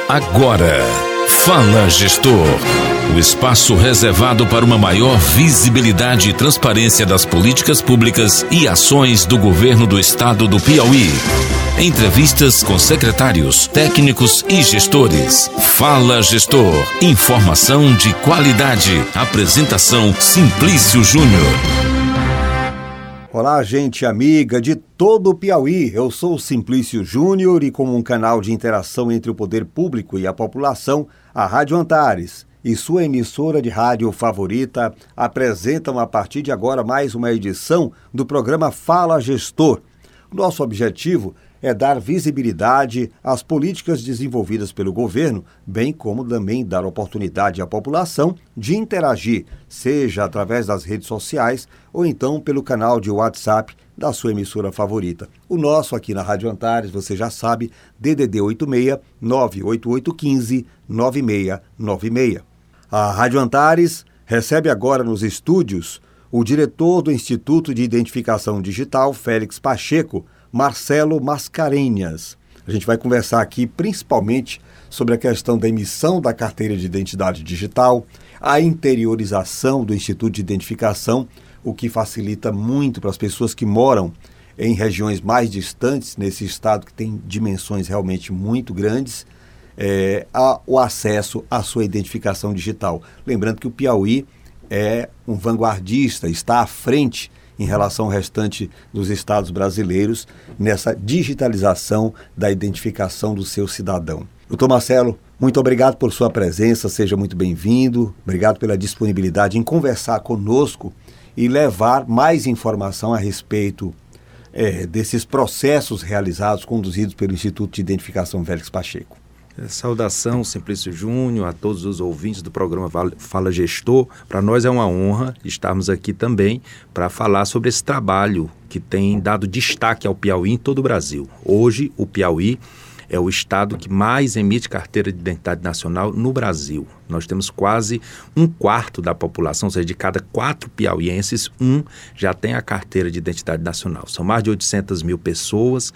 Agora, Fala Gestor, o espaço reservado para uma maior visibilidade e transparência das políticas públicas e ações do governo do estado do Piauí. Entrevistas com secretários, técnicos e gestores. Fala Gestor, informação de qualidade. Apresentação Simplício Júnior. Olá, gente amiga de todo o Piauí. Eu sou o Simplício Júnior e, como um canal de interação entre o poder público e a população, a Rádio Antares e sua emissora de rádio favorita apresentam a partir de agora mais uma edição do programa Fala Gestor. Nosso objetivo é dar visibilidade às políticas desenvolvidas pelo governo, bem como também dar oportunidade à população de interagir, seja através das redes sociais ou então pelo canal de WhatsApp da sua emissora favorita. O nosso aqui na Rádio Antares, você já sabe, DDD 86 98815 9696. A Rádio Antares recebe agora nos estúdios o diretor do Instituto de Identificação Digital, Félix Pacheco, Marcelo Mascarenhas. A gente vai conversar aqui principalmente sobre a questão da emissão da carteira de identidade digital, a interiorização do Instituto de Identificação, o que facilita muito para as pessoas que moram em regiões mais distantes, nesse estado que tem dimensões realmente muito grandes, o acesso à sua identificação digital. Lembrando que o Piauí é um vanguardista, está à frente em relação ao restante dos estados brasileiros nessa digitalização da identificação do seu cidadão. Doutor Marcelo, muito obrigado por sua presença, seja muito bem-vindo, obrigado pela disponibilidade em conversar conosco e levar mais informação a respeito desses processos realizados, conduzidos pelo Instituto de Identificação Félix Pacheco. Saudação, Simplício Júnior, a todos os ouvintes do programa Fala Gestor. Para nós é uma honra estarmos aqui também para falar sobre esse trabalho que tem dado destaque ao Piauí em todo o Brasil. Hoje, o Piauí é o estado que mais emite carteira de identidade nacional no Brasil. Nós temos quase 1/4 da população, ou seja, de cada 4 piauienses, 1 já tem a carteira de identidade nacional. São mais de 800 mil pessoas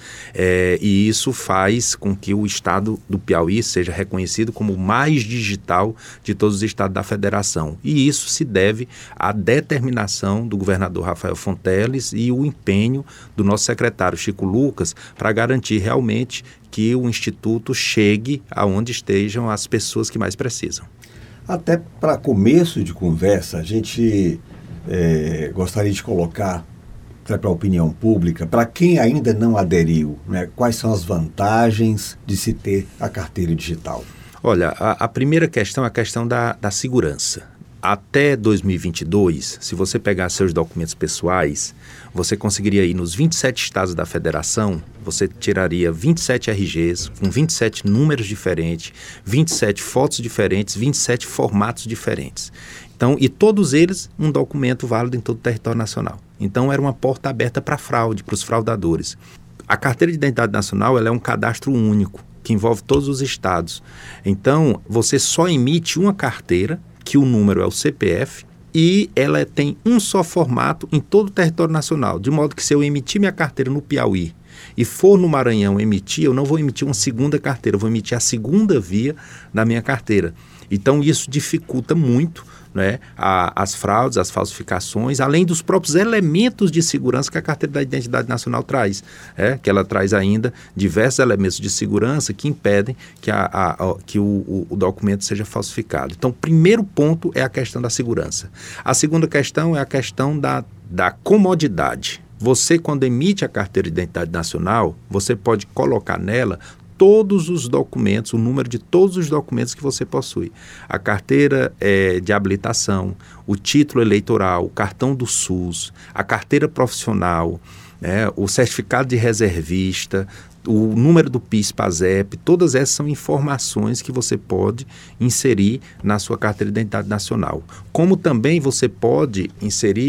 e isso faz com que o estado do Piauí seja reconhecido como o mais digital de todos os estados da federação. E isso se deve à determinação do governador Rafael Fonteles e o empenho do nosso secretário Chico Lucas para garantir realmente que o Instituto chegue aonde estejam as pessoas que mais precisam. Até para começo de conversa, a gente gostaria de colocar para a opinião pública, para quem ainda não aderiu, né, quais são as vantagens de se ter a carteira digital? Olha, a primeira questão é a questão da segurança. Até 2022, se você pegar seus documentos pessoais, você conseguiria ir nos 27 estados da federação, você tiraria 27 RGs, com 27 números diferentes, 27 fotos diferentes, 27 formatos diferentes. Então, e todos eles um documento válido em todo o território nacional. Então, era uma porta aberta para fraude, para os fraudadores. A carteira de identidade nacional ela é um cadastro único, que envolve todos os estados. Então, você só emite uma carteira, que o número é o CPF, e ela tem um só formato em todo o território nacional, de modo que se eu emitir minha carteira no Piauí e for no Maranhão emitir, eu não vou emitir uma segunda carteira, eu vou emitir a segunda via da minha carteira. Então isso dificulta muito, né, as fraudes, as falsificações, além dos próprios elementos de segurança que a carteira da identidade nacional traz, que ela traz ainda diversos elementos de segurança que impedem que o documento seja falsificado. Então, o primeiro ponto é a questão da segurança. A segunda questão é a questão da comodidade. Você, quando emite a carteira de identidade nacional, você pode colocar nela todos os documentos, o número de todos os documentos que você possui. A carteira de habilitação, o título eleitoral, o cartão do SUS, a carteira profissional, o certificado de reservista, o número do PIS/PASEP, todas essas são informações que você pode inserir na sua carteira de identidade nacional. Como também você pode inserir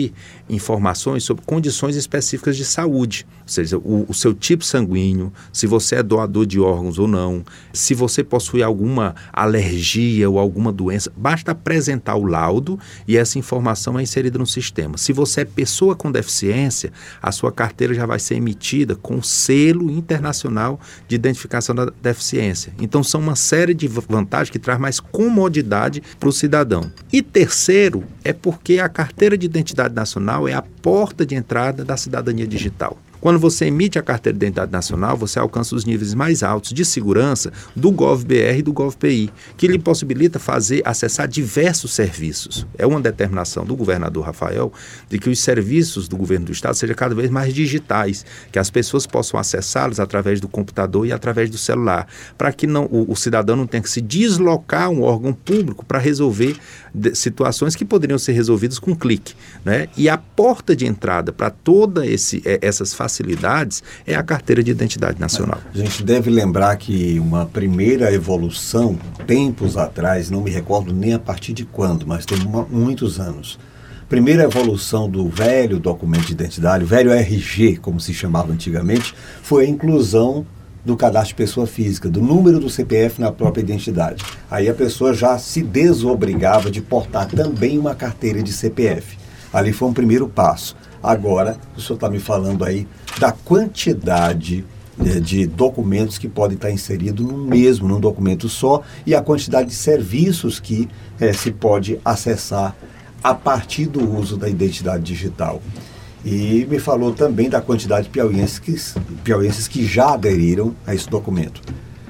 informações sobre condições específicas de saúde, ou seja, o seu tipo sanguíneo, se você é doador de órgãos ou não, se você possui alguma alergia ou alguma doença, basta apresentar o laudo e essa informação é inserida no sistema. Se você é pessoa com deficiência, a sua carteira já vai ser emitida com o selo internacional de identificação da deficiência. Então, são uma série de vantagens que traz mais comodidade para o cidadão. E terceiro, é porque a carteira de identidade nacional é a porta de entrada da cidadania digital. Quando você emite a carteira de identidade nacional, você alcança os níveis mais altos de segurança do GovBR e do GovPI, que lhe possibilita acessar diversos serviços. É uma determinação do governador Rafael de que os serviços do governo do estado sejam cada vez mais digitais, que as pessoas possam acessá-los através do computador e através do celular, para que o cidadão não tenha que se deslocar a um órgão público para resolver situações que poderiam ser resolvidas com um clique, né? E a porta de entrada para todas essas facilidades é a carteira de identidade nacional. A gente deve lembrar que uma primeira evolução, tempos atrás, não me recordo nem a partir de quando, mas tem muitos anos. Primeira evolução do velho documento de identidade, o velho RG, como se chamava antigamente, foi a inclusão do cadastro de pessoa física, do número do CPF na própria identidade. Aí a pessoa já se desobrigava de portar também uma carteira de CPF. Ali foi um primeiro passo. Agora, o senhor está me falando aí da quantidade de documentos que podem estar inseridos num documento só, e a quantidade de serviços que se pode acessar a partir do uso da identidade digital. E me falou também da quantidade de piauienses que já aderiram a esse documento.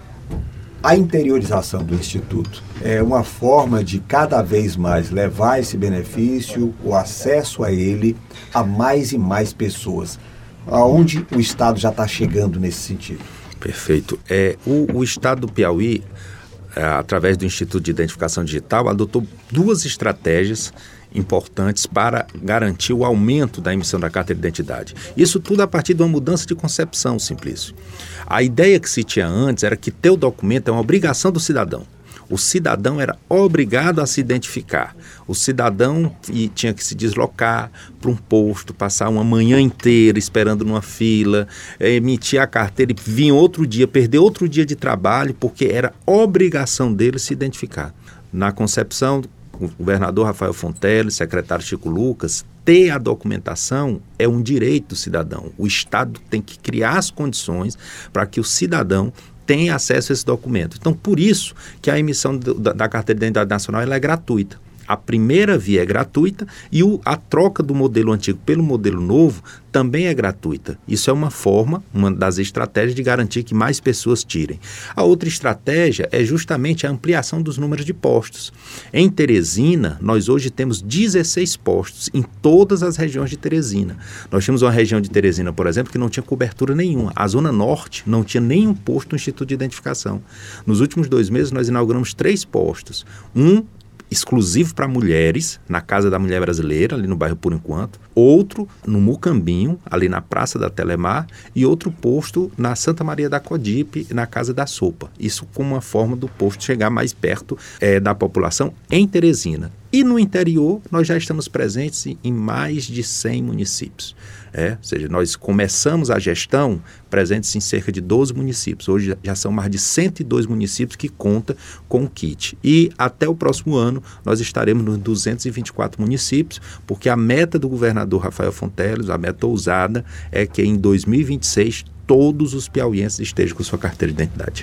A interiorização do Instituto é uma forma de cada vez mais levar esse benefício, o acesso a ele, a mais e mais pessoas. Aonde o Estado já está chegando nesse sentido? Perfeito. O Estado do Piauí, através do Instituto de Identificação Digital, adotou duas estratégias importantes para garantir o aumento da emissão da carteira de identidade. Isso tudo a partir de uma mudança de concepção, Simplício. A ideia que se tinha antes era que ter o documento é uma obrigação do cidadão. O cidadão era obrigado a se identificar. O cidadão tinha que se deslocar para um posto, passar uma manhã inteira esperando numa fila, emitir a carteira e vir outro dia, perder outro dia de trabalho, porque era obrigação dele se identificar. Na concepção, o governador Rafael Fonteles, secretário Chico Lucas, ter a documentação é um direito do cidadão. O Estado tem que criar as condições para que o cidadão tenha acesso a esse documento. Então, por isso que a emissão da carteira de identidade nacional ela é gratuita. A primeira via é gratuita e a troca do modelo antigo pelo modelo novo também é gratuita. Isso é uma das estratégias de garantir que mais pessoas tirem. A outra estratégia é justamente a ampliação dos números de postos. Em Teresina, nós hoje temos 16 postos em todas as regiões de Teresina. Nós tínhamos uma região de Teresina, por exemplo, que não tinha cobertura nenhuma. A Zona Norte não tinha nenhum posto no Instituto de Identificação. Nos últimos 2 meses, nós inauguramos 3 postos. Um exclusivo para mulheres, na Casa da Mulher Brasileira, ali no bairro Por Enquanto, outro no Mucambinho, ali na Praça da Telemar, e outro posto na Santa Maria da Codipe, na Casa da Sopa. Isso como uma forma do posto chegar mais perto da população em Teresina. E no interior, nós já estamos presentes em mais de 100 municípios. Ou seja, nós começamos a gestão presentes em cerca de 12 municípios. Hoje já são mais de 102 municípios que contam com o kit. E até o próximo ano, nós estaremos nos 224 municípios, porque a meta do governador Rafael Fonteles, a meta ousada, é que em 2026 todos os piauienses estejam com sua carteira de identidade.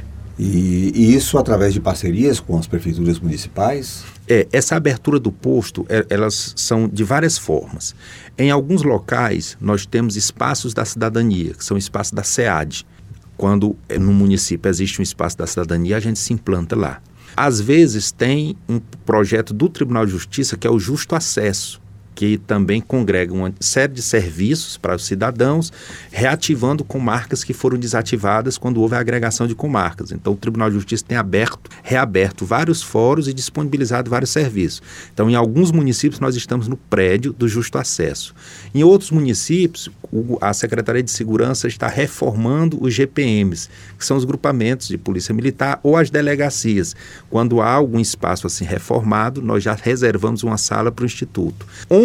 E isso através de parcerias com as prefeituras municipais? Essa abertura do posto, elas são de várias formas. Em alguns locais, nós temos espaços da cidadania, que são espaços da SEAD. Quando no município existe um espaço da cidadania, a gente se implanta lá. Às vezes tem um projeto do Tribunal de Justiça, que é o Justo Acesso, que também congrega uma série de serviços para os cidadãos, reativando comarcas que foram desativadas quando houve a agregação de comarcas. Então, o Tribunal de Justiça tem reaberto vários fóruns e disponibilizado vários serviços. Então, em alguns municípios, nós estamos no prédio do Justo Acesso. Em outros municípios, a Secretaria de Segurança está reformando os GPMs, que são os grupamentos de polícia militar, ou as delegacias. Quando há algum espaço assim reformado, nós já reservamos uma sala para o Instituto.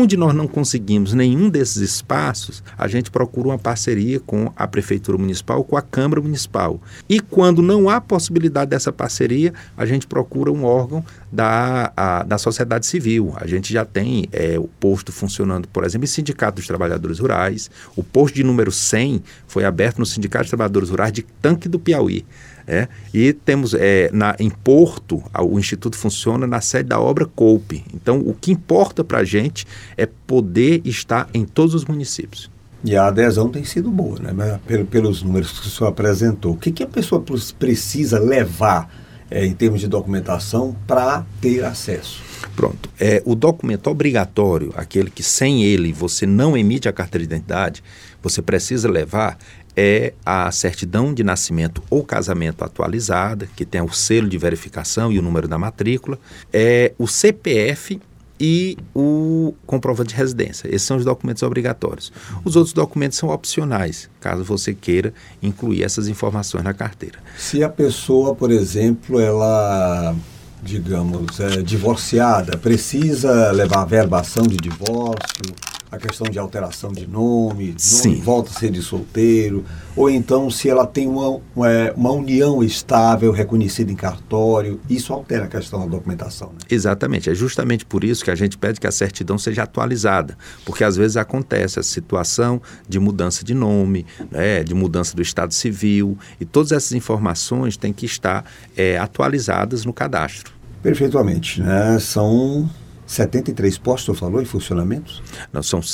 Onde nós não conseguimos nenhum desses espaços, a gente procura uma parceria com a Prefeitura Municipal, com a Câmara Municipal. E quando não há possibilidade dessa parceria, a gente procura um órgão da sociedade civil. A gente já tem o posto funcionando, por exemplo, em Sindicato dos Trabalhadores Rurais. O posto de número 100 foi aberto no Sindicato dos Trabalhadores Rurais de Tanque do Piauí. E temos em Porto, o Instituto funciona na sede da obra Coupe. Então, o que importa para a gente é poder estar em todos os municípios. E a adesão tem sido boa, né? Pelos números que o senhor apresentou. O que a pessoa precisa levar em termos de documentação para ter acesso? Pronto. O documento obrigatório, aquele que sem ele você não emite a carteira de identidade, você precisa levar a certidão de nascimento ou casamento atualizada, que tem o selo de verificação e o número da matrícula, o CPF e o comprovante de residência. Esses são os documentos obrigatórios. Os outros documentos são opcionais, caso você queira incluir essas informações na carteira. Se a pessoa, por exemplo, ela, digamos, é divorciada, precisa levar a verbação de divórcio, a questão de alteração de nome volta a ser de solteiro, ou então se ela tem uma união estável reconhecida em cartório, isso altera a questão da documentação, né? Exatamente, é justamente por isso que a gente pede que a certidão seja atualizada, porque às vezes acontece a situação de mudança de nome, de mudança do estado civil, e todas essas informações têm que estar atualizadas no cadastro. Perfeitamente, né? São 73 postos, falou, em funcionamento? Não, são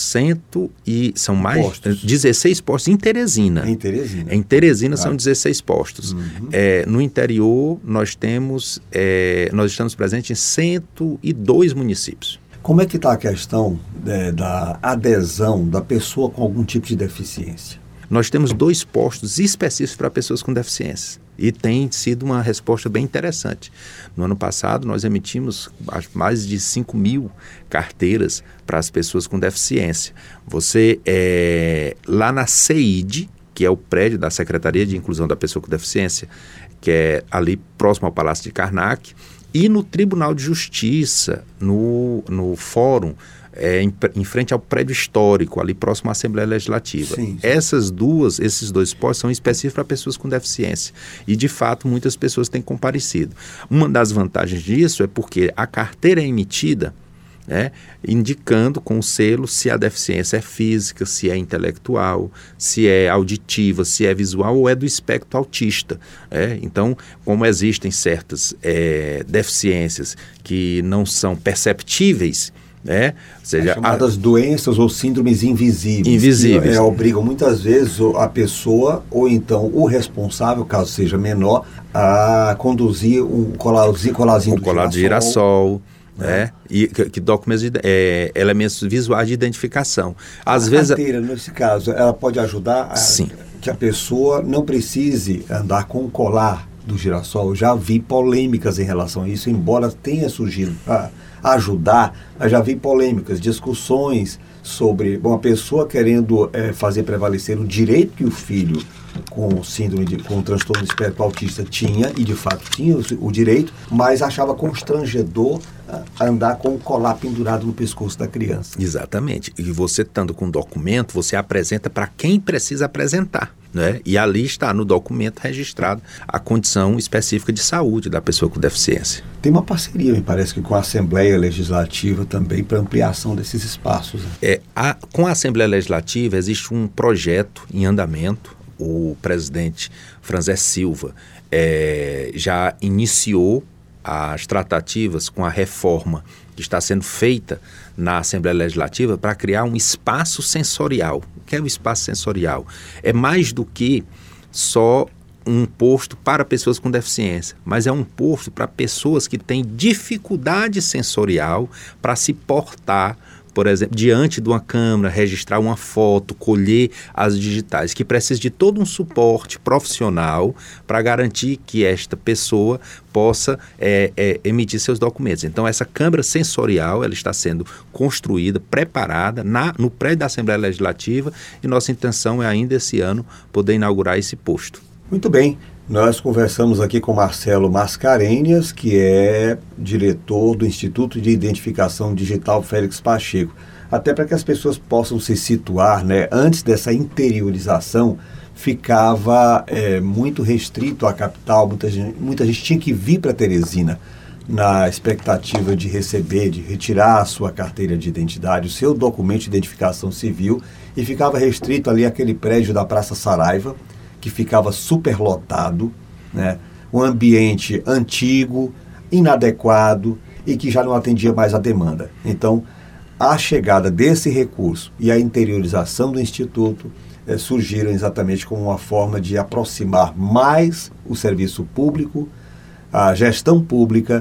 mais postos. 16 postos em Teresina. Em Teresina? Em Teresina são 16 postos. Uhum. No interior, nós estamos presentes em 102 municípios. Como é que está a questão da adesão da pessoa com algum tipo de deficiência? Nós temos 2 postos específicos para pessoas com deficiência. E tem sido uma resposta bem interessante. No ano passado, nós emitimos mais de 5.000 carteiras para as pessoas com deficiência. Lá na CEID, que é o prédio da Secretaria de Inclusão da Pessoa com Deficiência, que é ali próximo ao Palácio de Karnak, e no Tribunal de Justiça, no Fórum, em frente ao prédio histórico, ali próximo à Assembleia Legislativa. Sim. Esses 2 postos são específicos para pessoas com deficiência. E, de fato, muitas pessoas têm comparecido. Uma das vantagens disso é porque a carteira é emitida, indicando com o selo se a deficiência é física, se é intelectual, se é auditiva, se é visual ou é do espectro autista. Então, como existem certas deficiências que não são perceptíveis, ou seja, chamadas doenças ou síndromes invisíveis. Que obrigam muitas vezes a pessoa ou então o responsável, caso seja menor, a conduzir um colarzinho de girassol. E que documentos elementos visuais de identificação. Às vezes, carteira, nesse caso, ela pode ajudar que a pessoa não precise andar com o colar do girassol. Eu já vi polêmicas em relação a isso, embora tenha surgido para ajudar, mas já vi polêmicas, discussões sobre uma pessoa querendo fazer prevalecer o direito que o filho com síndrome com transtorno de espectro autista tinha, e de fato tinha o direito, mas achava constrangedor andar com o colar pendurado no pescoço da criança. Exatamente. E você estando com o documento, você apresenta para quem precisa apresentar. E ali está no documento registrado a condição específica de saúde da pessoa com deficiência. Tem uma parceria, me parece que com a Assembleia Legislativa também para ampliação desses espaços. Com a Assembleia Legislativa existe um projeto em andamento. O presidente Franzé Silva já iniciou as tratativas com a reforma que está sendo feita na Assembleia Legislativa para criar um espaço sensorial. O que é o espaço sensorial? É mais do que só um posto para pessoas com deficiência, mas é um posto para pessoas que têm dificuldade sensorial para se portar, por exemplo, diante de uma câmera, registrar uma foto, colher as digitais, que precisa de todo um suporte profissional para garantir que esta pessoa possa emitir seus documentos. Então, essa câmera sensorial ela está sendo construída, preparada no prédio da Assembleia Legislativa, e nossa intenção é ainda esse ano poder inaugurar esse posto. Muito bem. Nós conversamos aqui com Marcelo Mascarenhas, que é diretor do Instituto de Identificação Digital Félix Pacheco. Até para que as pessoas possam se situar, né? Antes dessa interiorização, ficava muito restrito à capital, muita gente tinha que vir para Teresina na expectativa de receber, de retirar a sua carteira de identidade, o seu documento de identificação civil, e ficava restrito ali àquele prédio da Praça Saraiva, que ficava superlotado, né? Um ambiente antigo, inadequado e que já não atendia mais a demanda. Então, a chegada desse recurso e a interiorização do Instituto surgiram exatamente como uma forma de aproximar mais o serviço público, a gestão pública,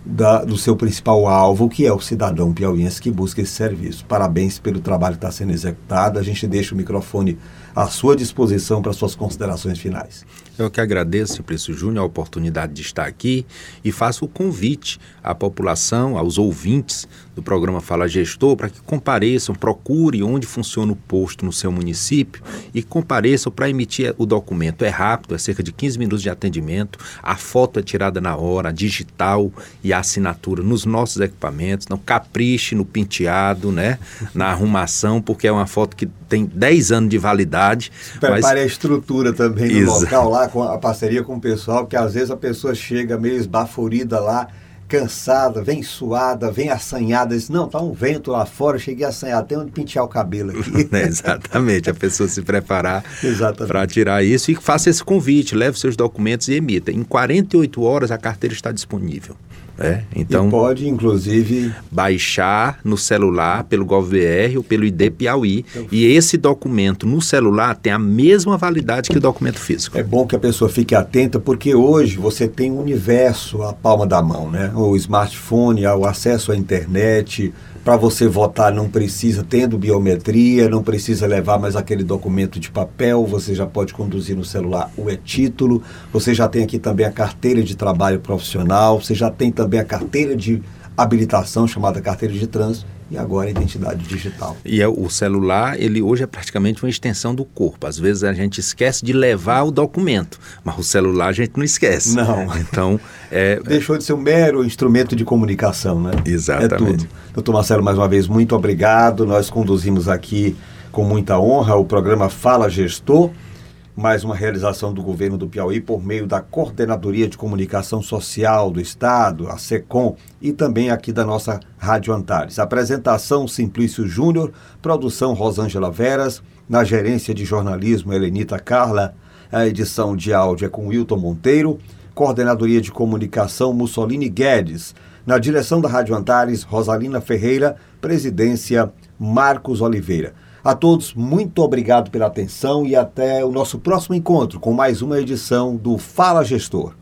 do seu principal alvo, que é o cidadão piauiense que busca esse serviço. Parabéns pelo trabalho que está sendo executado. A gente deixa o microfone à sua disposição para suas considerações finais. Eu que agradeço, Simplício Júnior, a oportunidade de estar aqui e faço o convite à população, aos ouvintes do programa Fala Gestor, para que compareçam, procurem onde funciona o posto no seu município e compareçam para emitir o documento. É rápido, é cerca de 15 minutos de atendimento, a foto é tirada na hora, a digital e a assinatura nos nossos equipamentos. Não capriche no penteado, né, na arrumação, porque é uma foto que tem 10 anos de validade. Prepare a estrutura também no local lá, com a parceria com o pessoal, porque às vezes a pessoa chega meio esbaforida lá, cansada, vem suada, vem assanhada, diz, não, tá um vento lá fora, eu cheguei assanhado, tem onde pentear o cabelo aqui. Exatamente, a pessoa se preparar para tirar isso e faça esse convite, leve seus documentos e emita. Em 48 horas a carteira está disponível. Então, e pode, inclusive, baixar no celular pelo GovBR ou pelo ID Piauí. E esse documento no celular tem a mesma validade que o documento físico. É bom que a pessoa fique atenta, porque hoje você tem um universo à palma da mão, né? O smartphone, o acesso à internet. Para você votar não precisa, tendo biometria, não precisa levar mais aquele documento de papel, você já pode conduzir no celular o e-título, você já tem aqui também a carteira de trabalho profissional, você já tem também a carteira de habilitação, chamada carteira de trânsito, e agora a identidade digital. E o celular, ele hoje é praticamente uma extensão do corpo. Às vezes a gente esquece de levar o documento, mas o celular a gente não esquece. Não. Então, deixou de ser um mero instrumento de comunicação, né? Exatamente. É tudo. Doutor Marcelo, mais uma vez, muito obrigado. Nós conduzimos aqui com muita honra o programa Fala Gestor, mais uma realização do governo do Piauí por meio da Coordenadoria de Comunicação Social do Estado, a SECOM, e também aqui da nossa Rádio Antares. Apresentação Simplício Júnior, produção Rosângela Veras, na gerência de jornalismo Helenita Carla, a edição de áudio é com Wilton Monteiro, Coordenadoria de Comunicação Mussolini Guedes, na direção da Rádio Antares, Rosalina Ferreira, presidência Marcos Oliveira. A todos, muito obrigado pela atenção e até o nosso próximo encontro com mais uma edição do Fala Gestor.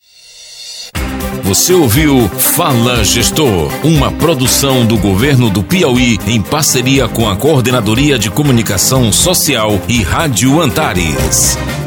Você ouviu Fala Gestor, uma produção do governo do Piauí em parceria com a Coordenadoria de Comunicação Social e Rádio Antares.